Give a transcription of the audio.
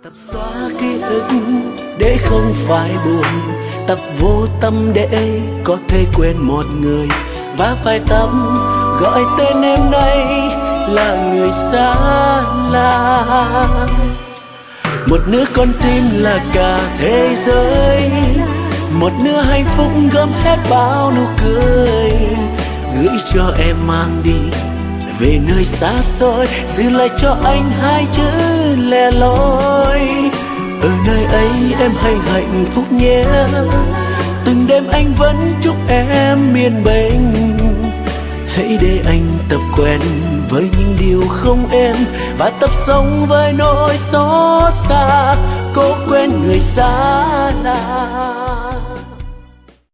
Tập xóa ký ức để không phải buồn, tập vô tâm để có thể quên một người, và phải tập gọi tên em nay là người xa lạ. Một nửa con tim là cả thế giới, một nửa hạnh phúc gom hết bao nụ cười, gửi cho em mang đi về nơi xa xôi, giữ lại cho anh hai chữ lẻ loi. Ở nơi ấy em hãy hạnh phúc nhé, từng đêm anh vẫn chúc em yên bình. Hãy để anh tập quen với những điều không êm, và tập sống với nỗi xót xa cố quên người xa lạ.